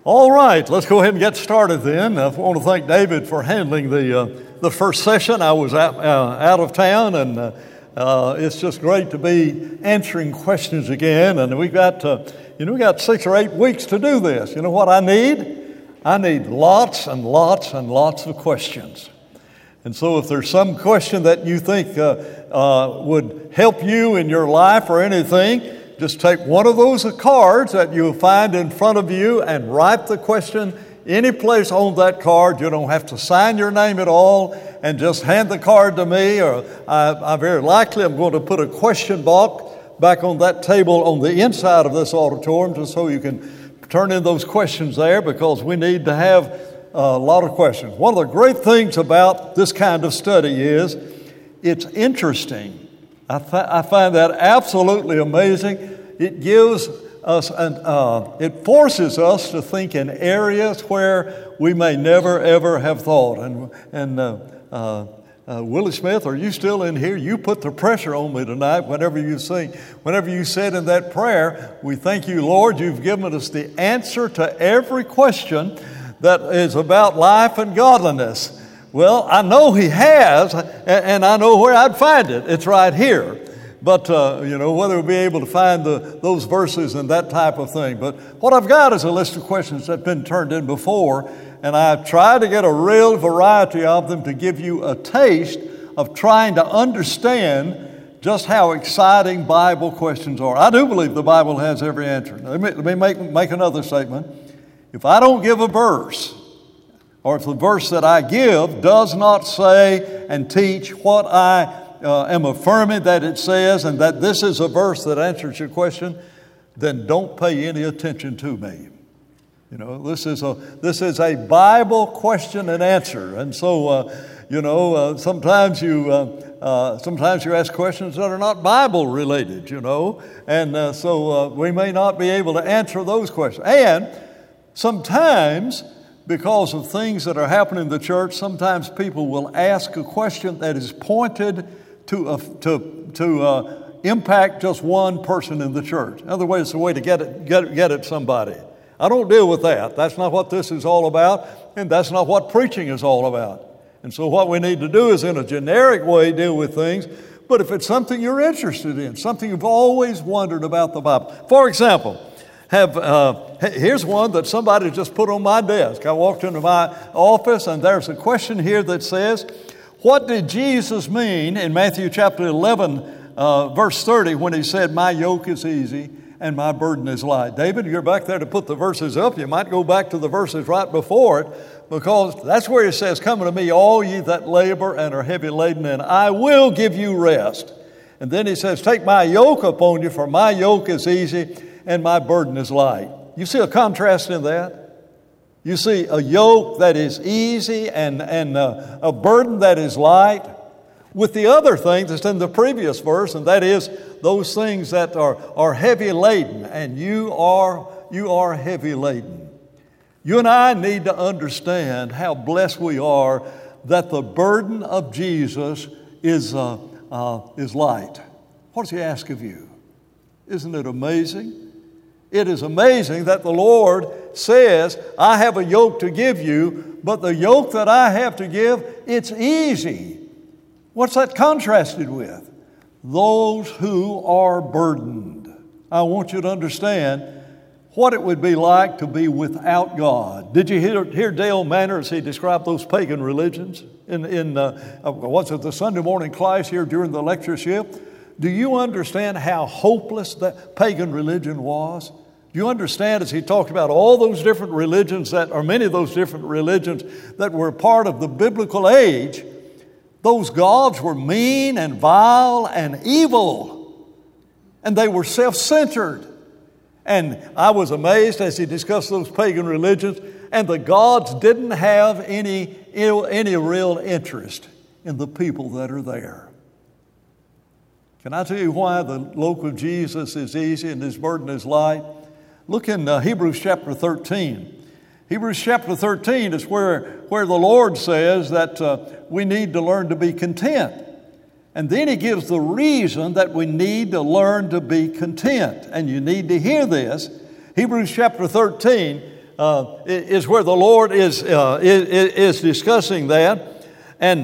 All right, let's go ahead and get started then. I want to thank David for handling the first session. I was out of town, and it's just great to be answering questions again. And we got 6 or 8 weeks to do this. You know what I need? I need lots and lots and lots of questions. And so if there's some question that you think would help you in your life or anything, just take one of those cards that you'll find in front of you and write the question any place on that card. You don't have to sign your name at all, and just hand the card to me, or I very likely am going to put a question box back on that table on the inside of this auditorium just so you can turn in those questions there, because we need to have a lot of questions. One of the great things about this kind of study is it's interesting. I find that absolutely amazing. It gives us, it forces us to think in areas where we may never ever have thought. And Willie Smith, are you still in here? You put the pressure on me tonight whenever you sing. Whenever you said in that prayer, we thank you, Lord, you've given us the answer to every question that is about life and godliness. Well, I know He has, and I know where I'd find it. It's right here. But, whether we'll be able to find those verses and that type of thing. But what I've got is a list of questions that have been turned in before, and I've tried to get a real variety of them to give you a taste of trying to understand just how exciting Bible questions are. I do believe the Bible has every answer. Let me make another statement. If I don't give a verse, or if the verse that I give does not say and teach what I am affirming that it says, and that this is a verse that answers your question, then don't pay any attention to me. This is a Bible question and answer, and so sometimes you ask questions that are not Bible related, and so we may not be able to answer those questions. And sometimes, because of things that are happening in the church, sometimes people will ask a question that is pointed to impact just one person in the church. In other words, it's a way to get at somebody. I don't deal with that. That's not what this is all about, and that's not what preaching is all about. And so what we need to do is, in a generic way, deal with things. But if it's something you're interested in, something you've always wondered about the Bible. For example, here's one that somebody just put on my desk. I walked into my office, and there's a question here that says, what did Jesus mean in Matthew chapter 11, verse 30, when He said, my yoke is easy and my burden is light? David, you're back there to put the verses up. You might go back to the verses right before it, because that's where He says, come unto me, all ye that labor and are heavy laden, and I will give you rest. And then He says, take my yoke upon you, for my yoke is easy and my burden is light. You see a contrast in that? You see a yoke that is easy and a burden that is light, with the other thing that's in the previous verse, and that is those things that are heavy laden, and you are heavy laden. You and I need to understand how blessed we are that the burden of Jesus is light. What does He ask of you? Isn't it amazing? It is amazing that the Lord says, I have a yoke to give you, but the yoke that I have to give, it's easy. What's that contrasted with? Those who are burdened. I want you to understand what it would be like to be without God. Did you hear Dale Manor as he described those pagan religions in the Sunday morning class here during the lectureship? Do you understand how hopeless that pagan religion was? Do you understand, as he talked about all those different religions many of those different religions that were part of the biblical age, those gods were mean and vile and evil, and they were self-centered. And I was amazed as he discussed those pagan religions, and the gods didn't have any real interest in the people that are there. Can I tell you why the yoke of Jesus is easy and His burden is light? Look in Hebrews chapter 13. Hebrews chapter 13 is where the Lord says that we need to learn to be content. And then He gives the reason that we need to learn to be content. And you need to hear this. Hebrews chapter 13, is where the Lord is discussing that. And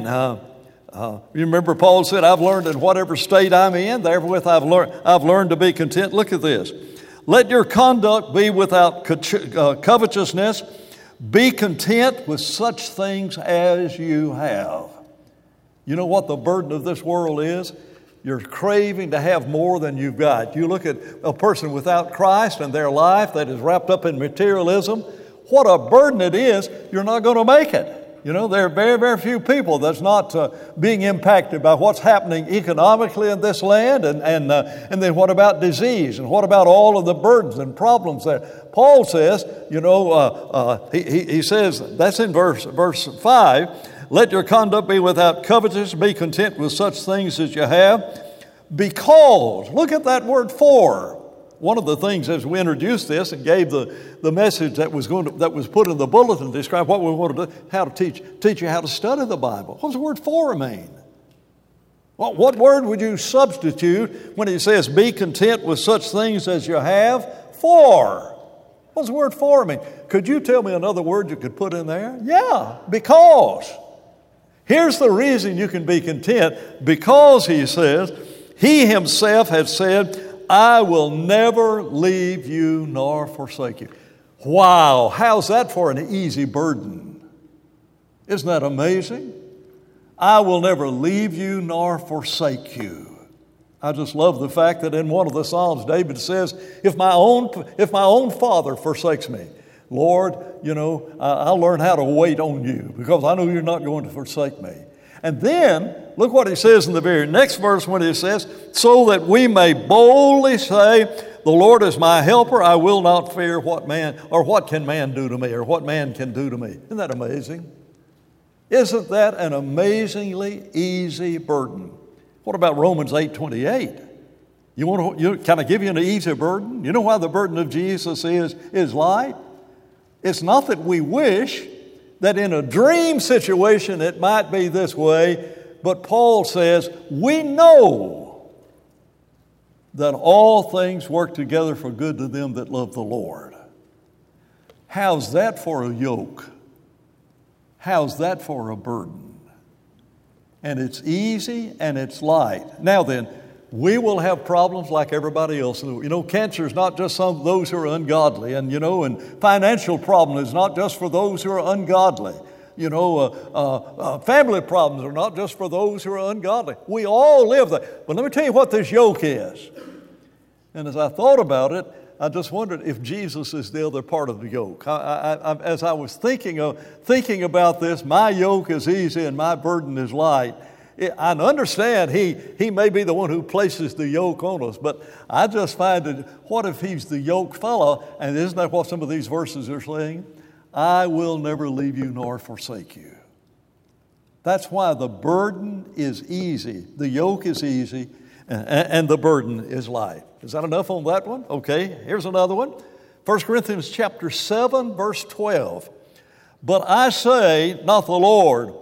you remember Paul said, I've learned in whatever state I'm in, therewith I've learned to be content. Look at this. Let your conduct be without covetousness. Be content with such things as you have. You know what the burden of this world is? You're craving to have more than you've got. You look at a person without Christ and their life that is wrapped up in materialism. What a burden it is. You're not going to make it. You know, there are very, very few people that's not being impacted by what's happening economically in this land. And then what about disease? And what about all of the burdens and problems there? Paul says, you know, he says, that's in verse 5, let your conduct be without covetousness, be content with such things as you have. Because, look at that word for. One of the things as we introduced this and gave the message that was put in the bulletin to describe what we wanted to do, how to teach you how to study the Bible. What does the word for mean? Well, what word would you substitute when he says, be content with such things as you have? For. What does the word for mean? Could you tell me another word you could put in there? Yeah, because. Here's the reason you can be content. Because, he says, he himself has said, I will never leave you nor forsake you. Wow, how's that for an easy burden? Isn't that amazing? I will never leave you nor forsake you. I just love the fact that in one of the Psalms, David says, if my own father forsakes me, Lord, you know, I'll learn how to wait on you because I know you're not going to forsake me. And then, look what he says in the very next verse when he says, so that we may boldly say, the Lord is my helper, I will not fear what can man do to me, or what man can do to me. Isn't that amazing? Isn't that an amazingly easy burden? What about Romans 8:28? Can I give you an easy burden? You know why the burden of Jesus is light? It's not that we wish that in a dream situation it might be this way, but Paul says, we know that all things work together for good to them that love the Lord. How's that for a yoke? How's that for a burden? And it's easy and it's light. Now then, we will have problems like everybody else. You know, cancer is not just those who are ungodly. And, you know, and financial problem is not just for those who are ungodly. You know, family problems are not just for those who are ungodly. We all live there. But let me tell you what this yoke is. And as I thought about it, I just wondered if Jesus is the other part of the yoke. As I was thinking about this, my yoke is easy and my burden is light. I understand he may be the one who places the yoke on us, but I just find that what if he's the yoke fellow? And isn't that what some of these verses are saying? I will never leave you nor forsake you. That's why the burden is easy. The yoke is easy and the burden is light. Is that enough on that one? Okay, here's another one. 1 Corinthians chapter 7, verse 12. But I say, not the Lord.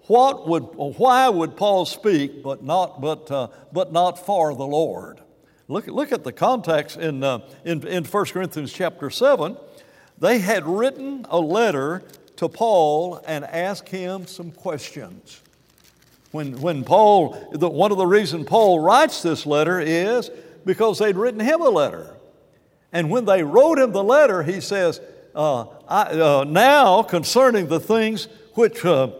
Why would Paul speak, but not for the Lord? Look at the context in 1 Corinthians chapter 7. They had written a letter to Paul and asked him some questions. When Paul, one of the reasons Paul writes this letter is because they'd written him a letter. And when they wrote him the letter, he says, now concerning the things which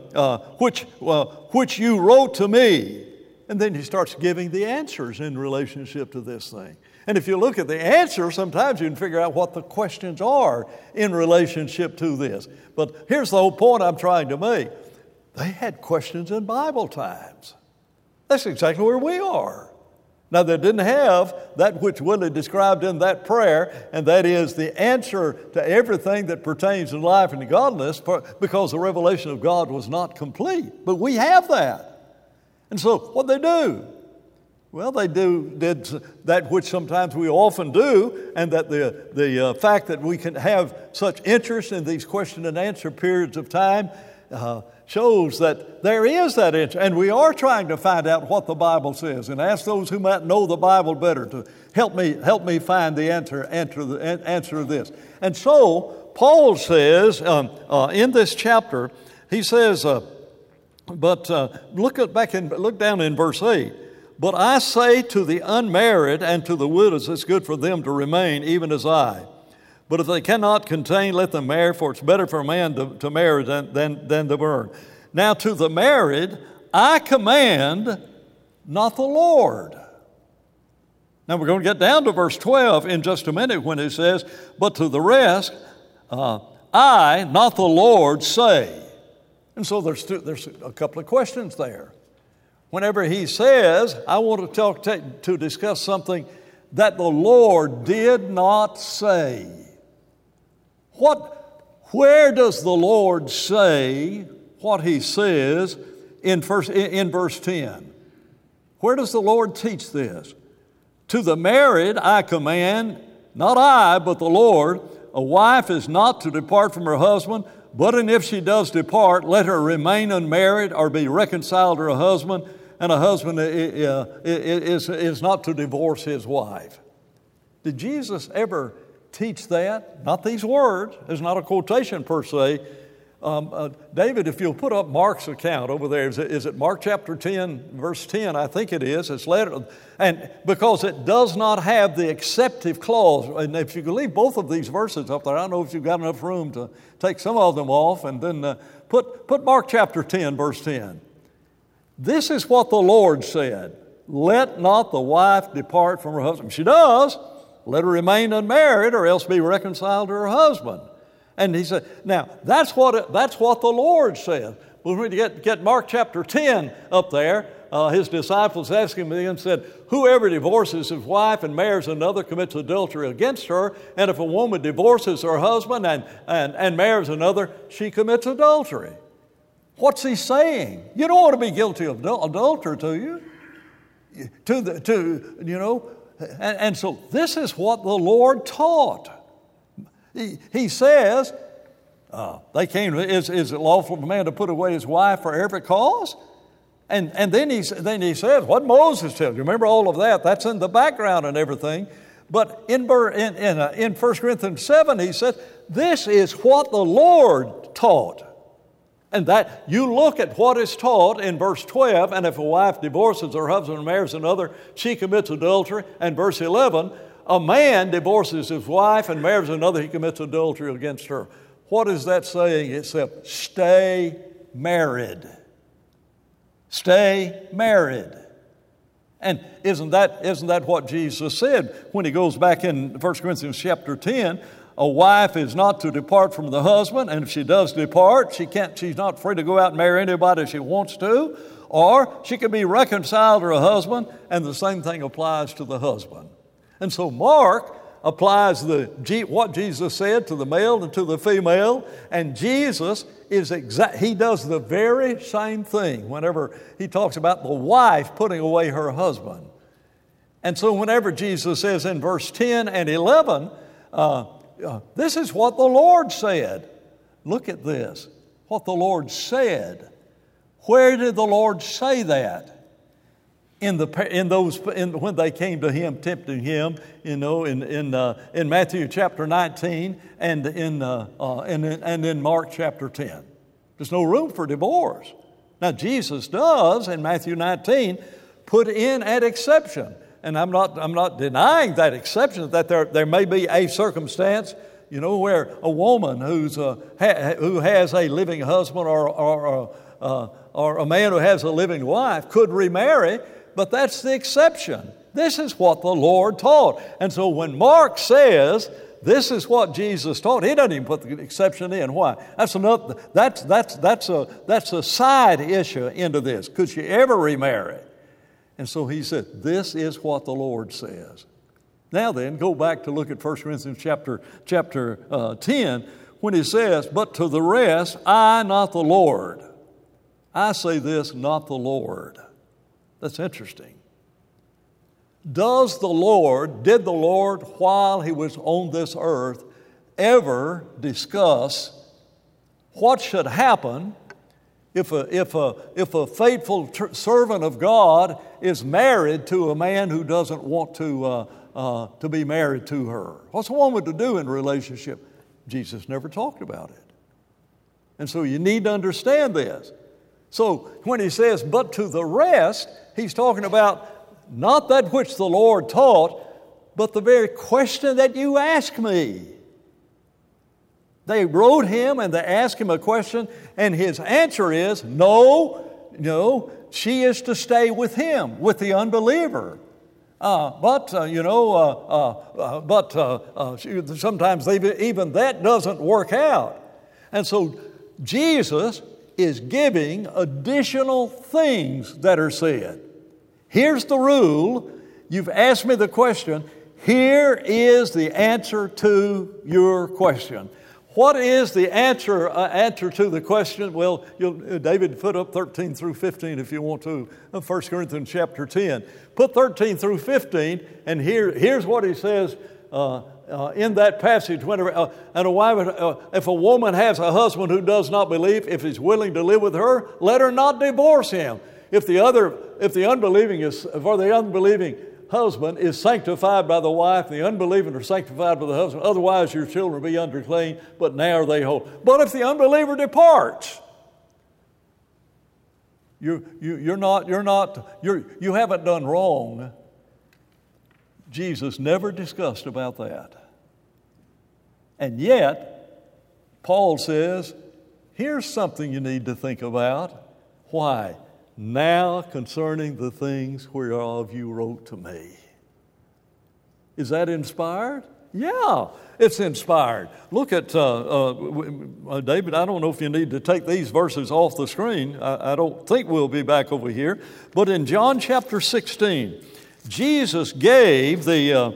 you wrote to me. And then he starts giving the answers in relationship to this thing. And if you look at the answer, sometimes you can figure out what the questions are in relationship to this. But here's the whole point I'm trying to make. They had questions in Bible times. That's exactly where we are. Now, they didn't have that which Willie described in that prayer, and that is the answer to everything that pertains to life and godliness, because the revelation of God was not complete. But we have that. And so what they do? Well, they did that which sometimes we often do, and that the fact that we can have such interest in these question and answer periods of time shows that there is that interest. And we are trying to find out what the Bible says and ask those who might know the Bible better to help me find the answer of this. And so Paul says in this chapter, he says, look down in verse 8. But I say to the unmarried and to the widows, it's good for them to remain, even as I. But if they cannot contain, let them marry, for it's better for a man to marry than to burn. Now to the married, I command, not the Lord. Now we're going to get down to verse 12 in just a minute when it says, but to the rest, I, not the Lord, say. And so there's a couple of questions there. Whenever he says, I want to discuss something that the Lord did not say. Where does the Lord say what he says in verse 10? Where does the Lord teach this? To the married I command, not I, but the Lord, a wife is not to depart from her husband, but if she does depart, let her remain unmarried or be reconciled to her husband, and a husband is not to divorce his wife. Did Jesus ever teach that? Not these words. It's not a quotation per se. David, if you'll put up Mark's account over there, is it Mark chapter 10, verse 10? I think it is. It's later. And because it does not have the acceptive clause. And if you could leave both of these verses up there, I don't know if you've got enough room to take some of them off, and then put Mark chapter 10, verse 10. This is what the Lord said. Let not the wife depart from her husband. If she does, let her remain unmarried or else be reconciled to her husband. And he said, now, that's what the Lord said. When we get Mark chapter 10 up there, his disciples asked him and said, whoever divorces his wife and marries another commits adultery against her. And if a woman divorces her husband and marries another, she commits adultery. What's he saying? You don't want to be guilty of adultery, do you? And so this is what the Lord taught. He says, they came, is it lawful for a man to put away his wife for every cause? And then he says, what Moses tells you. Remember all of that. That's in the background and everything. But in 1 Corinthians 7, he says, this is what the Lord taught. And that you look at what is taught in verse 12, and if a wife divorces her husband and marries another, she commits adultery. And verse 11, a man divorces his wife and marries another, he commits adultery against her. What is that saying except stay married? Stay married. And isn't that what Jesus said when he goes back in 1 Corinthians chapter 10? A wife is not to depart from the husband, and if she does depart, she's not free to go out and marry anybody she wants to, or she can be reconciled to her husband, and the same thing applies to the husband. And so Mark applies what Jesus said to the male and to the female, and Jesus he does the very same thing whenever he talks about the wife putting away her husband. And so whenever Jesus says in verse 10 and 11, this is what the Lord said. Look at this. What the Lord said. Where did the Lord say that? When they came to him, tempting him, in Matthew chapter 19 and in Mark chapter 10. There's no room for divorce. Now Jesus does in Matthew 19 put in an exception. And I'm not denying that exception, that there may be a circumstance, where a woman who has a living husband or a man who has a living wife could remarry, but that's the exception. This is what the Lord taught. And so when Mark says this is what Jesus taught, he doesn't even put the exception in. Why? That's a side issue into this. Could she ever remarry? And so he said, this is what the Lord says. Now then, go back to look at 1 Corinthians chapter 10, when he says, but to the rest, I, not the Lord. I say this, not the Lord. That's interesting. Did the Lord, while he was on this earth, ever discuss what should happen if a faithful servant of God is married to a man who doesn't want to be married to her? What's a woman to do in a relationship? Jesus never talked about it. And so you need to understand this. So when he says, but to the rest, he's talking about not that which the Lord taught, but the very question that you ask me. They wrote him and they asked him a question, and his answer is, no, she is to stay with him, with the unbeliever. But sometimes even that doesn't work out. And so Jesus is giving additional things that are said. Here's the rule. You've asked me the question. Here is the answer to your question. What is the answer to the question? Well, David, put up 13 through 15 if you want to, 1 Corinthians chapter 10. Put 13 through 15, and here's what he says in that passage. Whenever and a wife, if a woman has a husband who does not believe, if he's willing to live with her, let her not divorce him. If the unbelieving husband is sanctified by the wife, the unbelieving are sanctified by the husband. Otherwise, your children will be unclean, but now are they whole. But if the unbeliever departs, you haven't done wrong. Jesus never discussed about that. And yet, Paul says, here's something you need to think about. Why? Now concerning the things whereof you wrote to me. Is that inspired? Yeah, it's inspired. Look at, David, I don't know if you need to take these verses off the screen. I don't think we'll be back over here. But in John chapter 16, Jesus gave the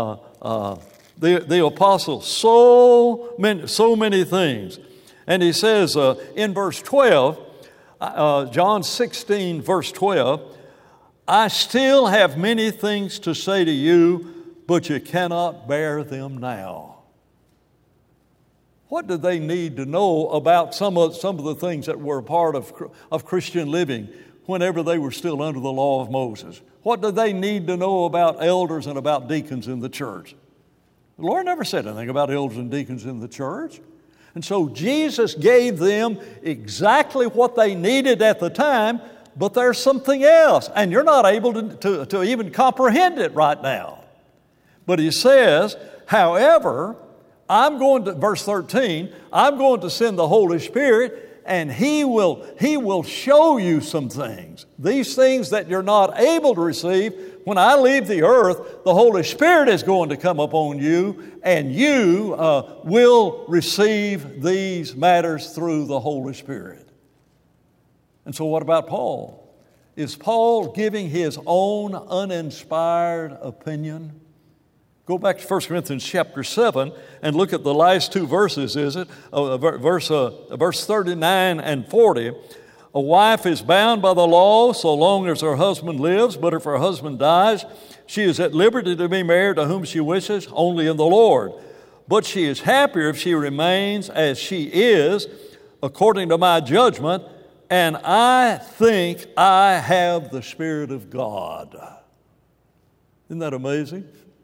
apostles so many things. And he says in verse 12, John 16, verse 12, I still have many things to say to you, but you cannot bear them now. What did they need to know about some of the things that were a part of Christian living whenever they were still under the law of Moses? What did they need to know about elders and about deacons in the church? The Lord never said anything about elders and deacons in the church. And so Jesus gave them exactly what they needed at the time, but there's something else, and you're not able to even comprehend it right now. But he says, however, verse 13, I'm going to send the Holy Spirit, and He will show you some things. These things that you're not able to receive, when I leave the earth, the Holy Spirit is going to come upon you, and you will receive these matters through the Holy Spirit. And so what about Paul? Is Paul giving his own uninspired opinion? Go back to 1 Corinthians chapter 7 and look at the last two verses, verse 39 and 40. A wife is bound by the law so long as her husband lives, but if her husband dies, she is at liberty to be married to whom she wishes, only in the Lord. But she is happier if she remains as she is, according to my judgment, and I think I have the Spirit of God. Isn't that amazing?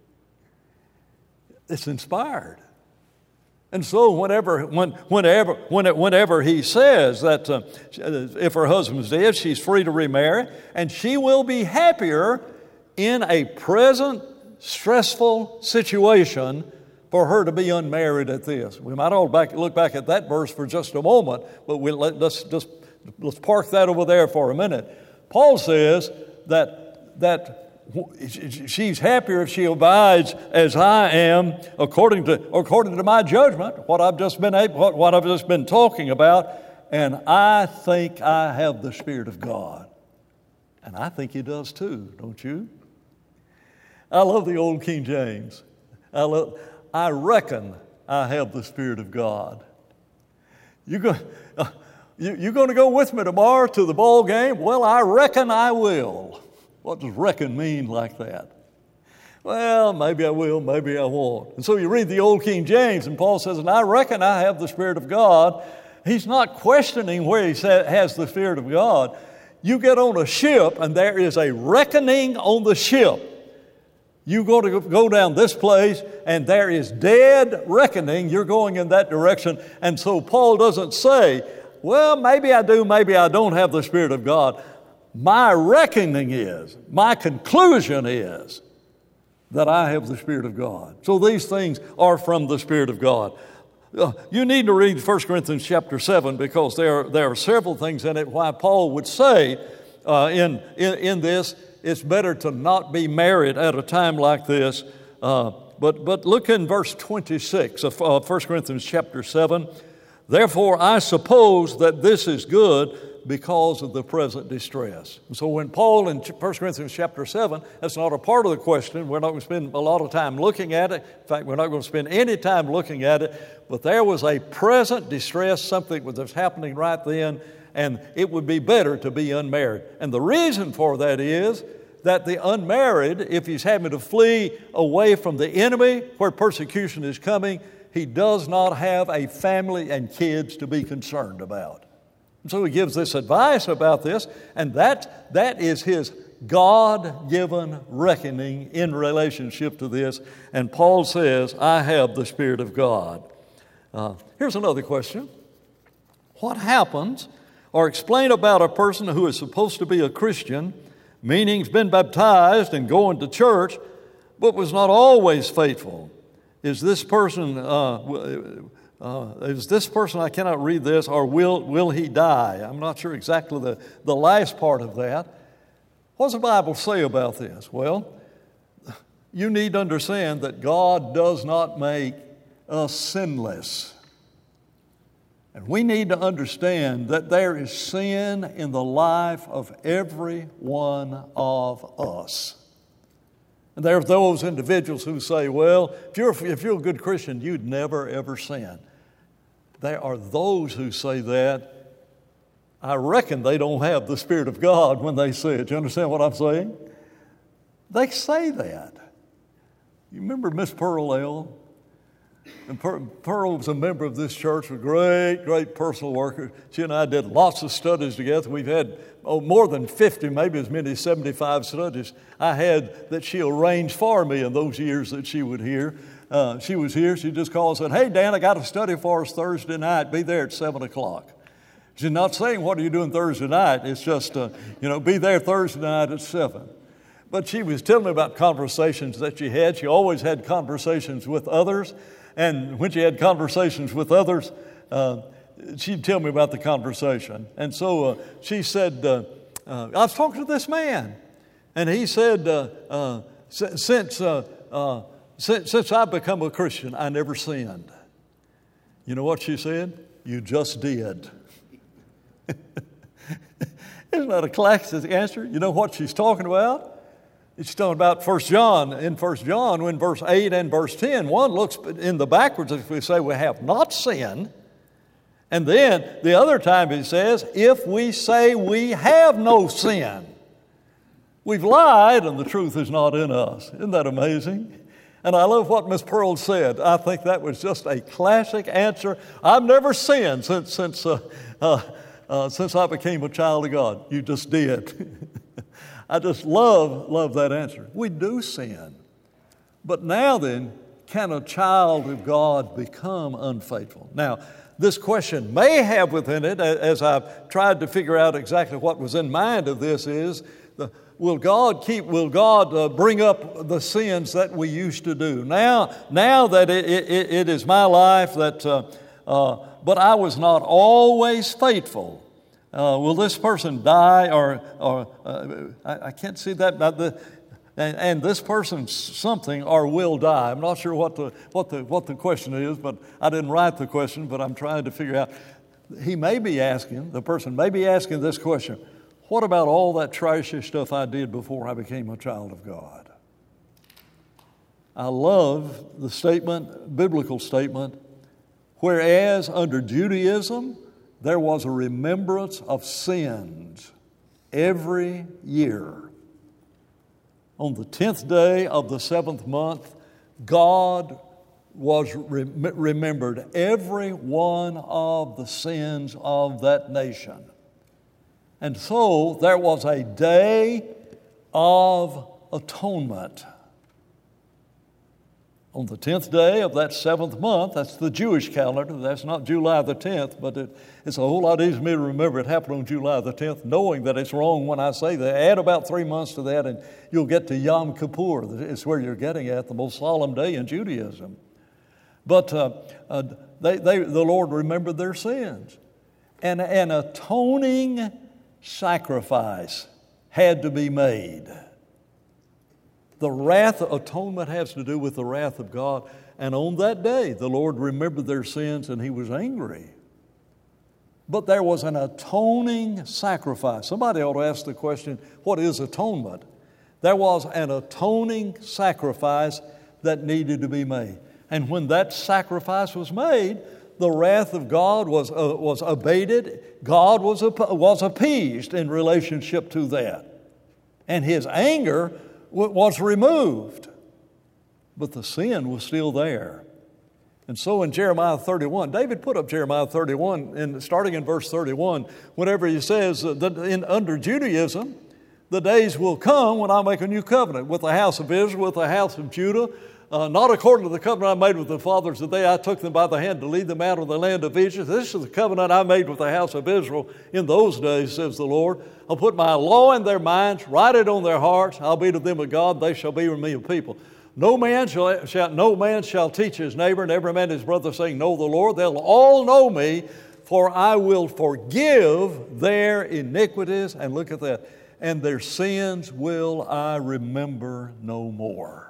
It's inspired. And so whenever he says that if her husband's dead, she's free to remarry, and she will be happier in a present stressful situation for her to be unmarried at this. We might all look back at that verse for just a moment, but let's park that over there for a minute. Paul says that she's happier if she abides as I am, according to my judgment, what I've just been talking about, and I think I have the Spirit of God. And I think he does too, don't you? I love the old King James. I reckon I have the Spirit of God. You going to go with me tomorrow to the ball game? Well, I reckon I will. What does reckon mean like that? Well, maybe I will, maybe I won't. And so you read the old King James, and Paul says, and I reckon I have the Spirit of God. He's not questioning where he has the Spirit of God. You get on a ship, and there is a reckoning on the ship. You go down this place, and there is dead reckoning. You're going in that direction. And so Paul doesn't say, well, maybe I do, maybe I don't have the Spirit of God. My reckoning is, my conclusion is that I have the Spirit of God. So these things are from the Spirit of God. You need to read 1 Corinthians chapter 7 because there are several things in it why Paul would say in this, it's better to not be married at a time like this. But look in verse 26 of 1 Corinthians chapter 7. Therefore, I suppose that this is good because of the present distress. And so when Paul in 1 Corinthians chapter 7, that's not a part of the question. We're not going to spend a lot of time looking at it. In fact, we're not going to spend any time looking at it. But there was a present distress, something that was happening right then, and it would be better to be unmarried. And the reason for that is that the unmarried, if he's having to flee away from the enemy where persecution is coming, he does not have a family and kids to be concerned about. And so he gives this advice about this, and that is his God-given reckoning in relationship to this. And Paul says, I have the Spirit of God. Here's another question. What happens, or explain about a person who is supposed to be a Christian, meaning he's been baptized and going to church, but was not always faithful? Is this person, I cannot read this, or will he die? I'm not sure exactly the last part of that. What does the Bible say about this? Well, you need to understand that God does not make us sinless. And we need to understand that there is sin in the life of every one of us. And there are those individuals who say, well, if you're a good Christian, you'd never, ever sin. There are those who say that. I reckon they don't have the Spirit of God when they say it. You understand what I'm saying? They say that. You remember Miss Pearl L.? And Pearl was a member of this church, a great, great personal worker. She and I did lots of studies together. We've had more than 50, maybe as many as 75 studies I had that she arranged for me in those years that she would hear. She was here. She just called and said, hey, Dan, I got a study for us Thursday night. Be there at 7 o'clock. She's not saying, what are you doing Thursday night? It's just, be there Thursday night at 7. But she was telling me about conversations that she had. She always had conversations with others. And when she had conversations with others, she'd tell me about the conversation. And so she said, I was talking to this man. And he said, since I've become a Christian, I never sinned. You know what she said? You just did. Isn't that a classic answer? You know what she's talking about? It's talking about 1 John. In 1 John, when verse 8 and verse 10, one looks in the backwards if we say we have not sinned. And then the other time it says, if we say we have no sin, we've lied and the truth is not in us. Isn't that amazing? And I love what Miss Pearl said. I think that was just a classic answer. I've never sinned since I became a child of God. You just did. I just love that answer. We do sin. But now then, can a child of God become unfaithful? Now, this question may have within it, as I've tried to figure out exactly what was in mind of this, is will God bring up the sins that we used to do? Now that it is my life that, but I was not always faithful. Will this person die, or I can't see that. And this person something or will die. I'm not sure what the question is, but I didn't write the question. But I'm trying to figure out. The person may be asking this question: what about all that trashy stuff I did before I became a child of God? I love the biblical statement. Whereas under Judaism, there was a remembrance of sins every year. On the 10th day of the 7th month, God remembered every one of the sins of that nation. And so there was a day of atonement. On the 10th day of that 7th month, that's the Jewish calendar, that's not July the 10th, but it's a whole lot easier for me to remember it happened on July the 10th, knowing that it's wrong when I say that. Add about 3 months to that and you'll get to Yom Kippur. It's where you're getting at, the most solemn day in Judaism. But the Lord remembered their sins. And an atoning sacrifice had to be made. The wrath, atonement has to do with the wrath of God. And on that day, the Lord remembered their sins and He was angry. But there was an atoning sacrifice. Somebody ought to ask the question, what is atonement? There was an atoning sacrifice that needed to be made. And when that sacrifice was made, the wrath of God was abated. God was appeased in relationship to that. And His anger was removed, but the sin was still there. And so in Jeremiah 31, David put up Jeremiah 31, and starting in verse 31, whenever he says that under Judaism, the days will come when I make a new covenant with the house of Israel, with the house of Judah, not according to the covenant I made with the fathers the day I took them by the hand to lead them out of the land of Egypt. This is the covenant I made with the house of Israel in those days, says the Lord. I'll put my law in their minds, write it on their hearts. I'll be to them a God, they shall be to me a people. No man shall teach his neighbor, and every man his brother, saying, know the Lord. They'll all know me, for I will forgive their iniquities. And look at that. And their sins will I remember no more.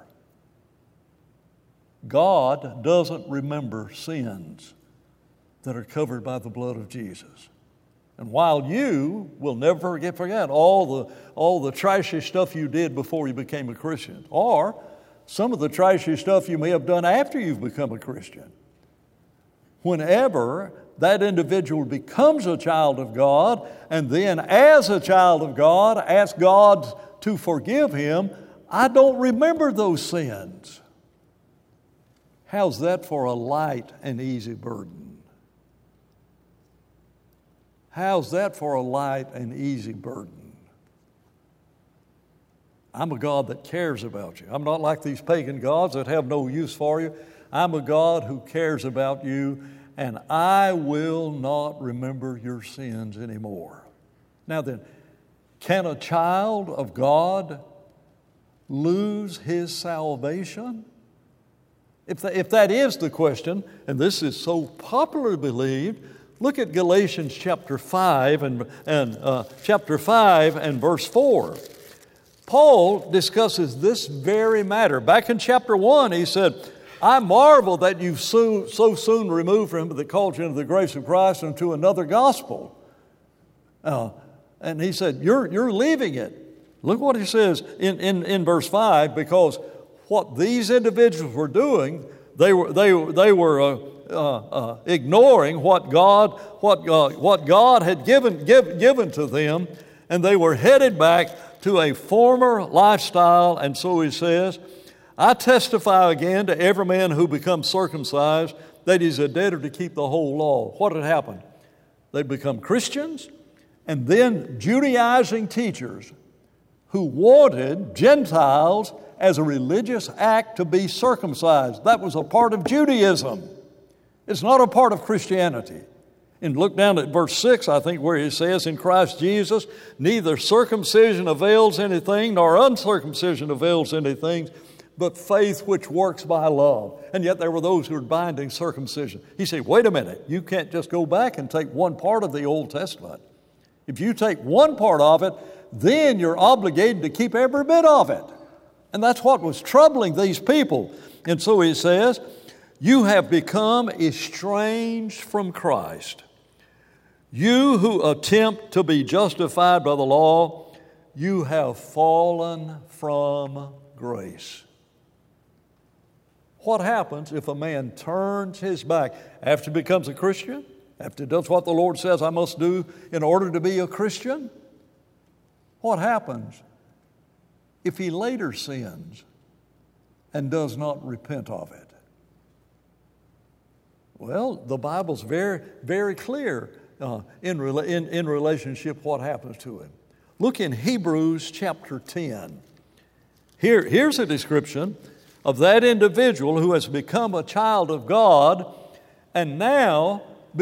God doesn't remember sins that are covered by the blood of Jesus. And while you will never forget all the trashy stuff you did before you became a Christian, or some of the trashy stuff you may have done after you've become a Christian, whenever that individual becomes a child of God, and then as a child of God, ask God to forgive him, I don't remember those sins. How's that for a light and easy burden? How's that for a light and easy burden? I'm a God that cares about you. I'm not like these pagan gods that have no use for you. I'm a God who cares about you, and I will not remember your sins anymore. Now then, can a child of God lose his salvation? If that is the question, and this is so popularly believed, look at Galatians chapter 5 and verse 4. Paul discusses this very matter. Back in chapter 1, he said, I marvel that you've so soon removed from him that called you into the grace of Christ unto another gospel. And he said, you're leaving it. Look what he says in verse 5, because what these individuals were doing, they were ignoring what God had given to them, and they were headed back to a former lifestyle. And so he says, I testify again to every man who becomes circumcised that he's a debtor to keep the whole law. What had happened? They'd become Christians, and then Judaizing teachers who wanted Gentiles as a religious act to be circumcised. That was a part of Judaism. It's not a part of Christianity. And look down at verse 6, I think, where he says, in Christ Jesus, neither circumcision avails anything, nor uncircumcision avails anything, but faith which works by love. And yet there were those who were binding circumcision. He said, wait a minute, you can't just go back and take one part of the Old Testament. If you take one part of it, then you're obligated to keep every bit of it. And that's what was troubling these people. And so he says, you have become estranged from Christ. You who attempt to be justified by the law, you have fallen from grace. What happens if a man turns his back after he becomes a Christian, after he does what the Lord says I must do in order to be a Christian? What happens if he later sins and does not repent of it? Well, the Bible's very, very clear in relationship what happens to him. Look in Hebrews chapter 10. Here's a description of that individual who has become a child of God and now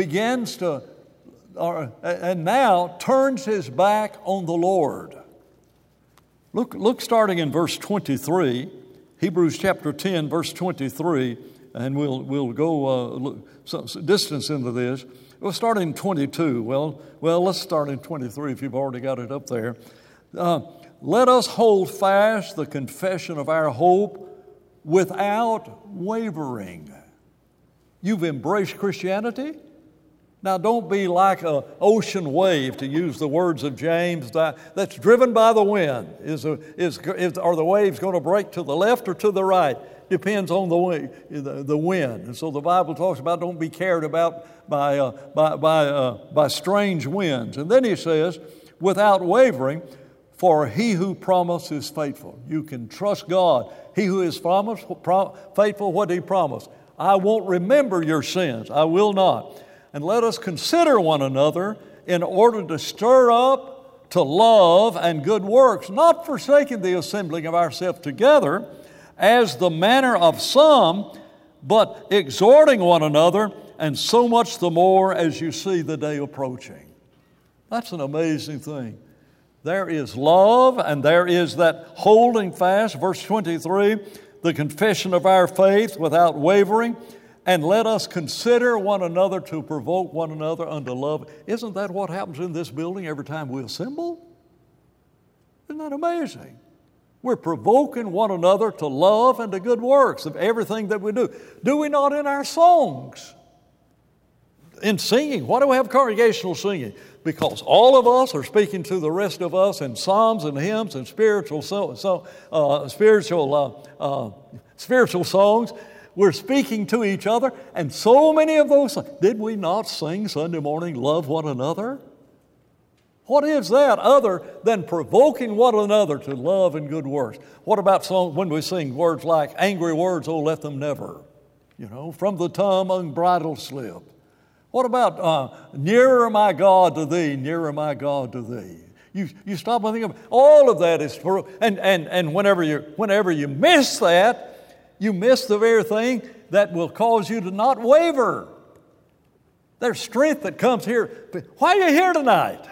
turns his back on the Lord. Look starting in verse 23, Hebrews chapter 10, verse 23, and we'll go some distance into this. We'll start in 22. Well, let's start in 23 if you've already got it up there. Let us hold fast the confession of our hope without wavering. You've embraced Christianity? Now don't be like an ocean wave, to use the words of James, that's driven by the wind. Are the waves going to break to the left or to the right? Depends on the wind. And so the Bible talks about don't be carried about by strange winds. And then he says, without wavering, for he who promised is faithful. You can trust God. He who is faithful, what he promised. I won't remember your sins. I will not. And let us consider one another in order to stir up to love and good works, not forsaking the assembling of ourselves together, as the manner of some, but exhorting one another, and so much the more as you see the day approaching. That's an amazing thing. There is love, and there is that holding fast. Verse 23, the confession of our faith without wavering, and let us consider one another to provoke one another unto love. Isn't that what happens in this building every time we assemble? Isn't that amazing? We're provoking one another to love and to good works of everything that we do. Do we not in our songs? In singing. Why do we have congregational singing? Because all of us are speaking to the rest of us in psalms and hymns and spiritual songs. We're speaking to each other, and so many of those songs. Did we not sing Sunday morning, love one another? What is that other than provoking one another to love and good works? What about songs when we sing words like, angry words, oh, let them never, from the tongue unbridled slip? What about nearer my God to thee, nearer my God to thee? You stop and think of all of that is for, and whenever you miss that, you miss the very thing that will cause you to not waver. There's strength that comes here. Why are you here tonight?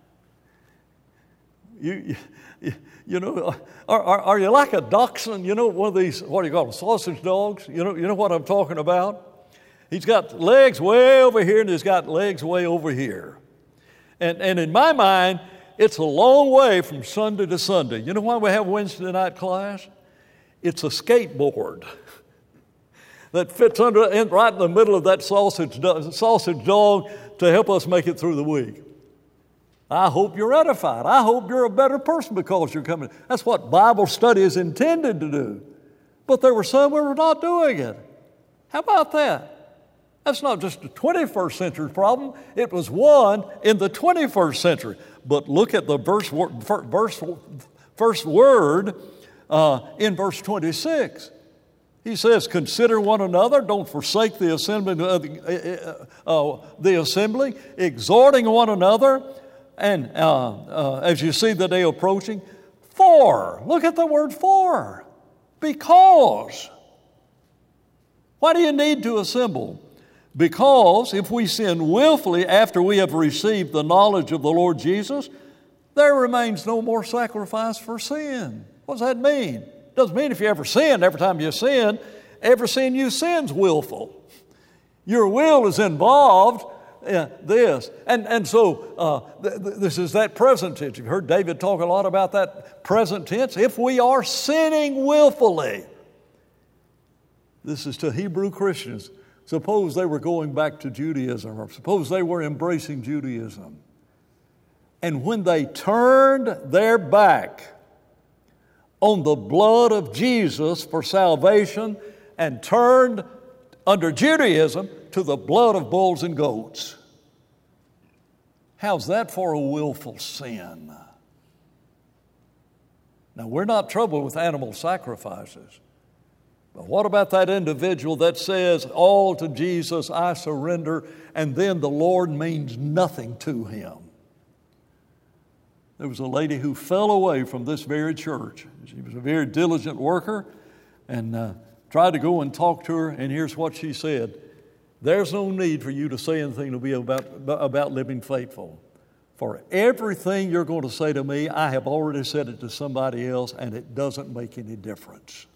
Are you like a dachshund? One of these, what do you call them, sausage dogs? You know what I'm talking about? He's got legs way over here and he's got legs way over here. And in my mind, it's a long way from Sunday to Sunday. You know why we have Wednesday night class? It's a skateboard that fits right in the middle of that sausage dog to help us make it through the week. I hope you're edified. I hope you're a better person because you're coming. That's what Bible study is intended to do. But there were some who were not doing it. How about that? That's not just a 21st century problem. It was one in the 21st century. But look at the first word in verse 26. He says, consider one another, don't forsake the assembly, exhorting one another, and as you see the day approaching, look at the word for, because. Why do you need to assemble? Because if we sin willfully after we have received the knowledge of the Lord Jesus, there remains no more sacrifice for sin. What does that mean? It doesn't mean if you ever sin, every time you sin, every sin you sin's willful. Your will is involved in this. And so this is that present tense. You've heard David talk a lot about that present tense. If we are sinning willfully, this is to Hebrew Christians. Suppose they were going back to Judaism, or suppose they were embracing Judaism. And when they turned their back on the blood of Jesus for salvation and turned under Judaism to the blood of bulls and goats. How's that for a willful sin? Now, we're not troubled with animal sacrifices. But what about that individual that says, all to Jesus I surrender, and then the Lord means nothing to him? There was a lady who fell away from this very church. She was a very diligent worker, and tried to go and talk to her, and here's what she said. There's no need for you to say anything to me about living faithful. For everything you're going to say to me, I have already said it to somebody else, and it doesn't make any difference.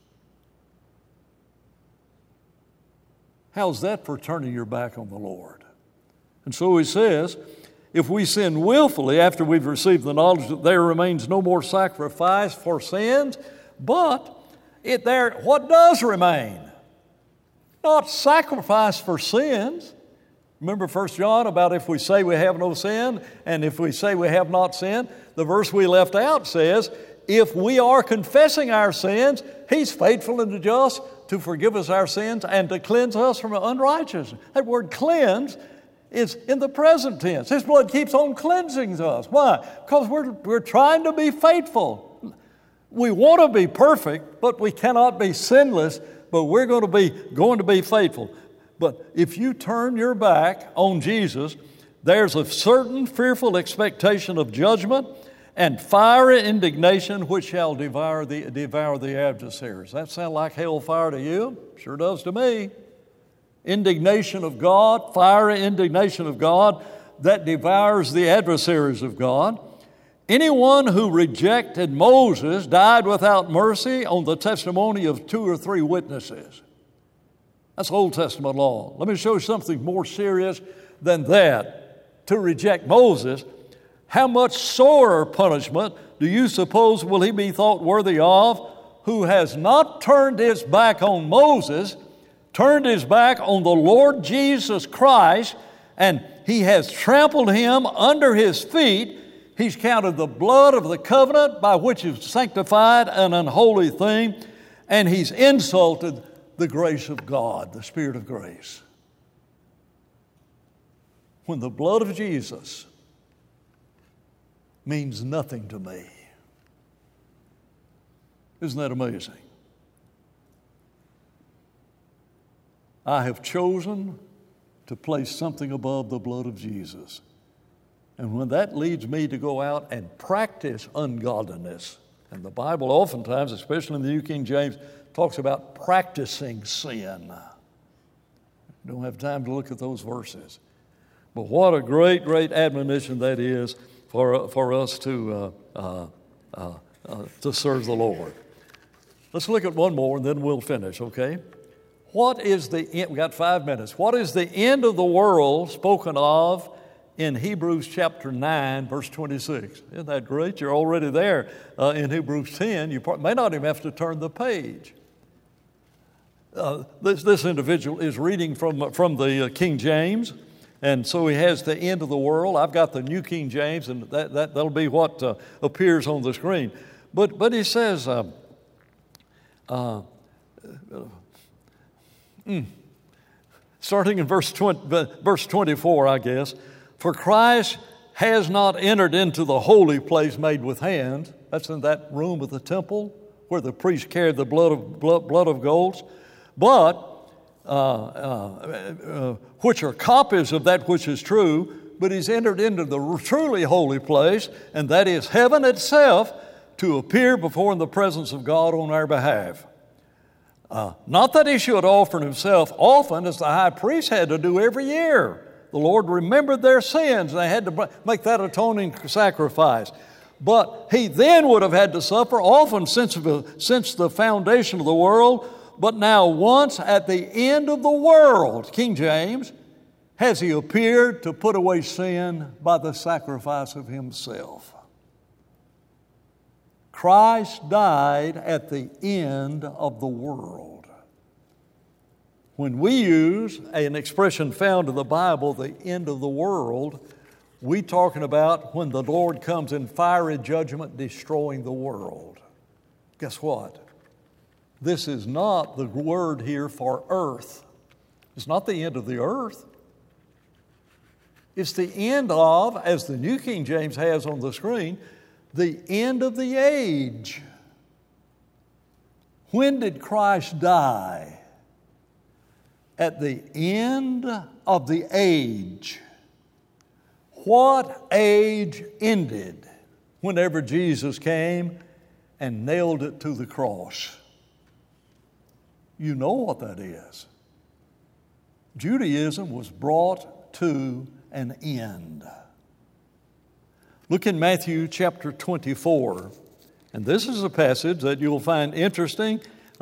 How's that for turning your back on the Lord? And so he says, if we sin willfully after we've received the knowledge that there remains no more sacrifice for sins, but what does remain? Not sacrifice for sins. Remember 1 John about if we say we have no sin and if we say we have not sinned. The verse we left out says, if we are confessing our sins, He's faithful and just to forgive us our sins and to cleanse us from unrighteousness. That word cleanse is in the present tense. His blood keeps on cleansing us. Why? Because we're trying to be faithful. We want to be perfect, but we cannot be sinless, but we're going to be faithful. But if you turn your back on Jesus, there's a certain fearful expectation of judgment and fiery indignation which shall devour the adversaries. That sound like hellfire to you? Sure does to me. Indignation of God, fiery indignation of God that devours the adversaries of God. Anyone who rejected Moses died without mercy on the testimony of 2 or 3 witnesses. That's Old Testament law. Let me show you something more serious than that. To reject Moses, how much sorer punishment do you suppose will he be thought worthy of who has not turned his back on Moses, turned his back on the Lord Jesus Christ, and he has trampled him under his feet. He's counted the blood of the covenant by which is sanctified an unholy thing, and he's insulted the grace of God, the Spirit of grace. When the blood of Jesus means nothing to me. Isn't that amazing? I have chosen to place something above the blood of Jesus. And when that leads me to go out and practice ungodliness, and the Bible oftentimes, especially in the New King James, talks about practicing sin. Don't have time to look at those verses. But what a great, great admonition that is for us to serve the Lord. Let's look at one more and then we'll finish, okay? What is the end? We got 5 minutes. What is the end of the world spoken of in Hebrews chapter 9, verse 26? Isn't that great? You're already there in Hebrews 10. You may not even have to turn the page. This individual is reading from the King James, and so he has the end of the world. I've got the New King James, and that'll be what appears on the screen. But he says, starting in verse 24, I guess, for Christ has not entered into the holy place made with hands. That's in that room of the temple where the priest carried the blood of goats. But, which are copies of that which is true, but he's entered into the truly holy place, and that is heaven itself, to appear before in the presence of God on our behalf. Not that he should offer himself often, as the high priest had to do every year. The Lord remembered their sins, and they had to make that atoning sacrifice. But he then would have had to suffer often since the foundation of the world. But now once at the end of the world, King James, has he appeared to put away sin by the sacrifice of himself. Christ died at the end of the world. When we use an expression found in the Bible, the end of the world, we're talking about when the Lord comes in fiery judgment, destroying the world. Guess what? This is not the word here for earth. It's not the end of the earth. It's the end of, as the New King James has on the screen, the end of the age. When did Christ die? At the end of the age. What age ended whenever Jesus came and nailed it to the cross? You know what that is. Judaism was brought to an end. Look in Matthew chapter 24. And this is a passage that you'll find interesting,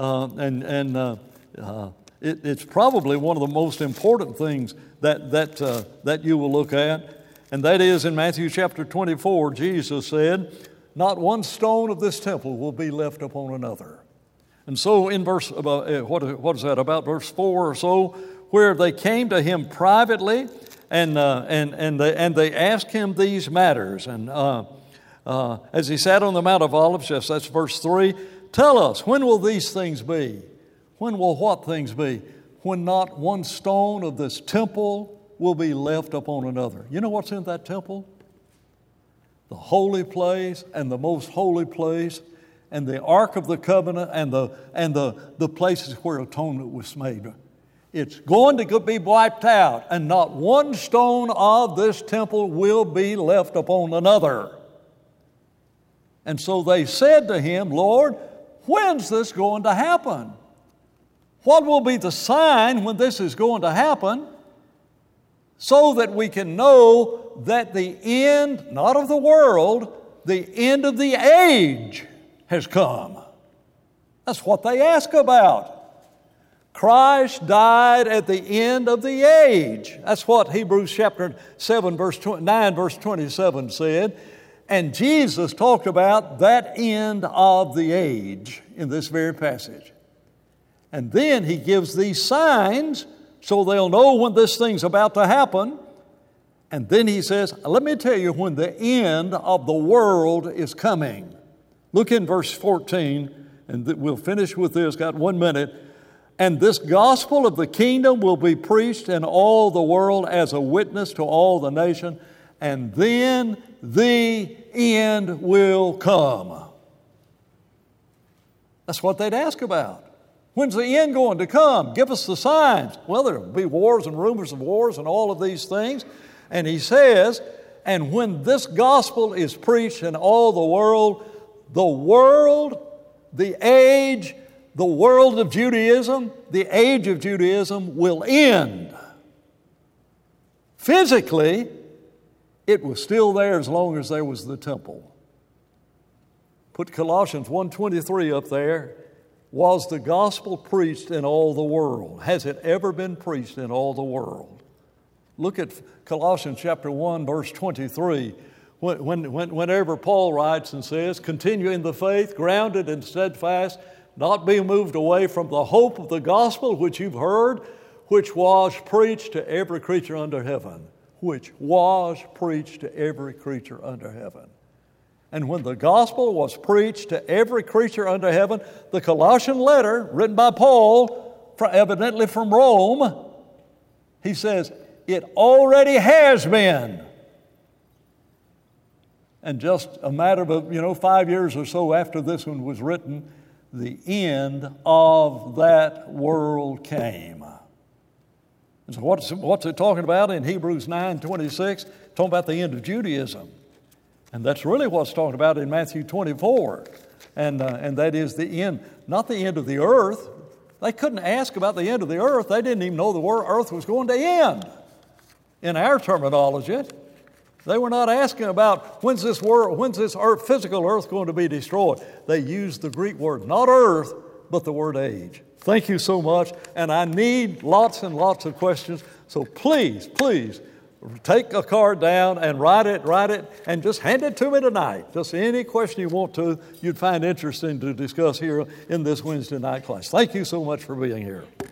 it's probably one of the most important things that you will look at. And that is in Matthew chapter 24, Jesus said, "Not one stone of this temple will be left upon another." And so in verse, what is that, about verse 4 or so, where they came to him privately and they asked him these matters. And as he sat on the Mount of Olives, yes, that's verse 3, "Tell us, when will these things be? When will what things be? When not one stone of this temple will be left upon another." You know what's in that temple? The holy place and the most holy place and the Ark of the Covenant and the places where atonement was made. It's going to be wiped out, and not one stone of this temple will be left upon another. And so they said to him, "Lord, when's this going to happen? What will be the sign when this is going to happen, so that we can know that the end, not of the world, the end of the age has come?" That's what they ask about. Christ died at the end of the age. That's what Hebrews chapter 7, verse 9, verse 27 said. And Jesus talked about that end of the age in this very passage. And then he gives these signs so they'll know when this thing's about to happen. And then he says, let me tell you when the end of the world is coming. Look in verse 14, and we'll finish with this, got 1 minute. "And this gospel of the kingdom will be preached in all the world as a witness to all the nation, and then the end will come." That's what they'd ask about. When's the end going to come? Give us the signs. Well, there'll be wars and rumors of wars and all of these things. And he says, and when this gospel is preached in all the world, the age, the world of Judaism, the age of Judaism will end. Physically, it was still there as long as there was the temple. Put Colossians 1:23 up there. Was the gospel preached in all the world? Has it ever been preached in all the world? Look at Colossians chapter 1, verse 23. Whenever Paul writes and says, "Continue in the faith, grounded and steadfast, not being moved away from the hope of the gospel which you've heard, which was preached to every creature under heaven." Which was preached to every creature under heaven. And when the gospel was preached to every creature under heaven, the Colossian letter, written by Paul, evidently from Rome, he says, it already has been. And just a matter of 5 years or so after this one was written, the end of that world came. And so what's it talking about in Hebrews 9:26? Talking about the end of Judaism. And that's really what's talking about in Matthew 24. And that is the end, not the end of the earth. They couldn't ask about the end of the earth. They didn't even know the earth was going to end. In our terminology, they were not asking about when's this earth, physical earth going to be destroyed. They used the Greek word, not earth, but the word age. Thank you so much. And I need lots and lots of questions. So please, take a card down and write it, and just hand it to me tonight. Just any question you want to, you'd find interesting to discuss here in this Wednesday night class. Thank you so much for being here.